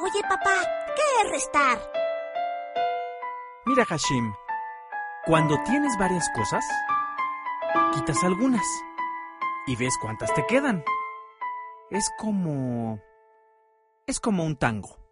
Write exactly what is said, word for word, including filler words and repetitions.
Oye, papá, ¿qué es restar? Mira, Hashim, cuando tienes varias cosas, quitas algunas y ves cuántas te quedan. Es como... es como un tango.